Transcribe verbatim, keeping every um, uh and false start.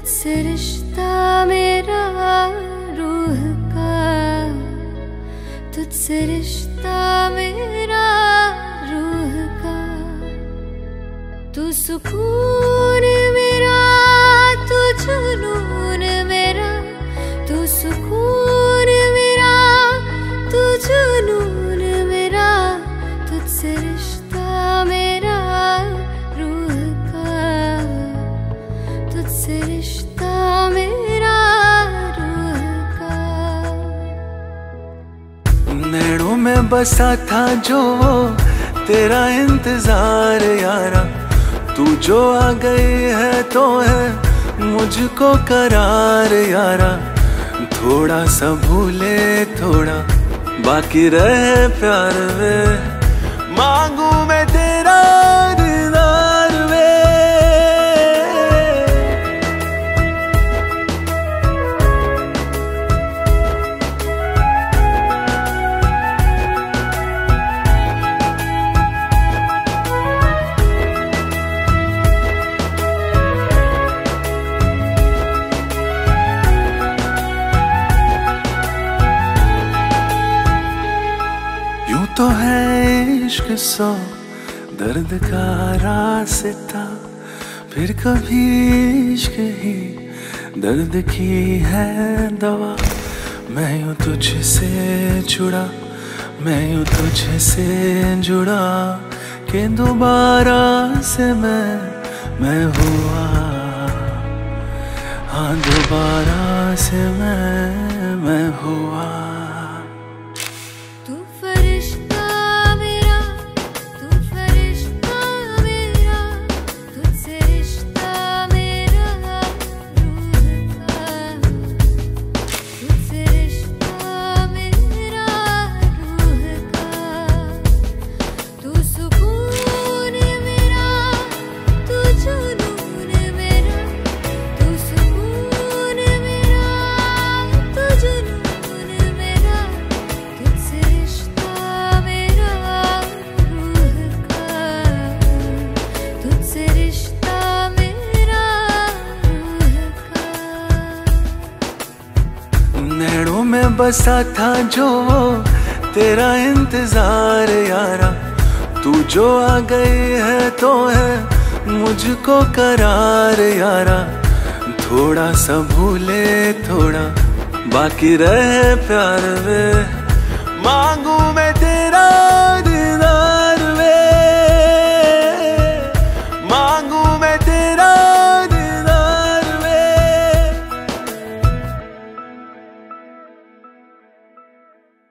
तुझसे रिश्ता मेरा रूह का, तुझसे रिश्ता मेरा रूह का। तू सुकून मेरा, तू जुनून मेरा, तू सुकून मेरा, तू जुनून मेरा। तुझसे रिश्ता मेरा रूह का, तुझसे रिश्ता मेरा रूह का। नैनों में बसा था जो तेरा इंतजार यारा, तू जो आ गई है तो है मुझको करार यारा। थोड़ा सा भूले थोड़ा बाकी रहे प्यार में, मांगू मैं तेरा दीदार में। यूं तो है इश्क सौ दर्द का रास्ता, फिर कभी इश्क ही दर्द की है दवा। मैं यूं तुझसे जुड़ा, मैं यूं तुझसे जुड़ा कि दोबारा से मैं मैं हुआ। हाँ दोबारा से मैं मैं हुआ। नैनों में बसा था जो तेरा इंतजार यारा, तू जो आ गई है तो है मुझको करार यारा। थोड़ा सा भूले थोड़ा बाकी रहे प्यार में, मांगू मैं तेरा